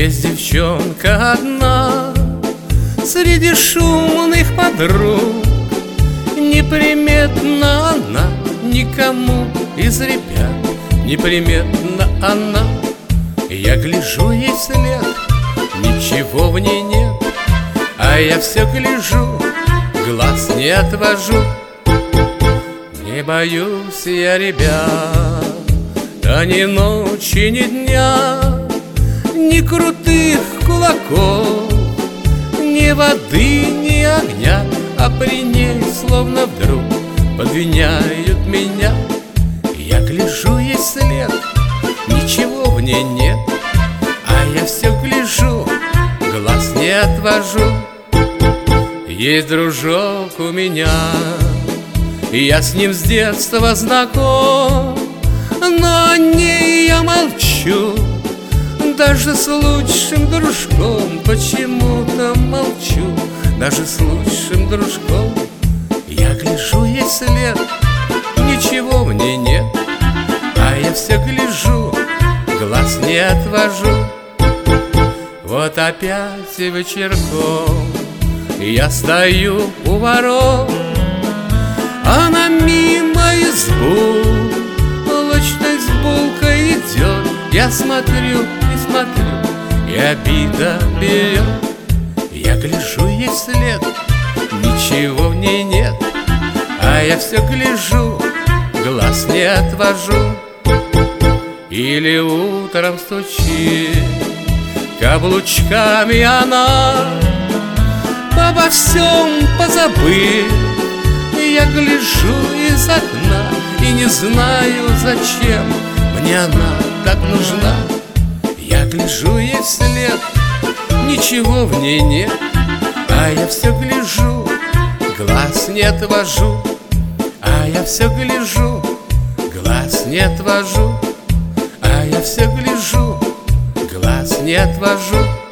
Есть девчонка одна среди шумных подруг, неприметна она никому из ребят, неприметна она. Я гляжу ей вслед, ничего в ней нет, а я все гляжу, глаз не отвожу. Не боюсь я, ребят, да ни ночи, ни дня, ни крутых кулаков, ни воды, ни огня, а при ней словно вдруг подвиняют меня. Я гляжу ей вслед, ничего в ней нет, а я все гляжу, глаз не отвожу. Есть дружок у меня, я с ним с детства знаком, но о ней я молчу. Даже с лучшим дружком почему-то молчу. Даже с лучшим дружком я гляжу ей вслед, ничего в ней нет, а я все гляжу, глаз не отвожу. Вот опять вечерком я стою у ворот, она мимо избу молочной с булкой идет. Я смотрю и смотрю, и обида берет. Я гляжу ей вслед, ничего в ней нет, а я все гляжу, глаз не отвожу. Или утром стучит каблучками она, обо всем позабыв. Я гляжу из окна и не знаю, зачем мне она так нужна. Я гляжу ей вслед, ничего в ней нет, а я все гляжу, глаз не отвожу. А я все гляжу, глаз не отвожу. А я все гляжу, глаз не отвожу.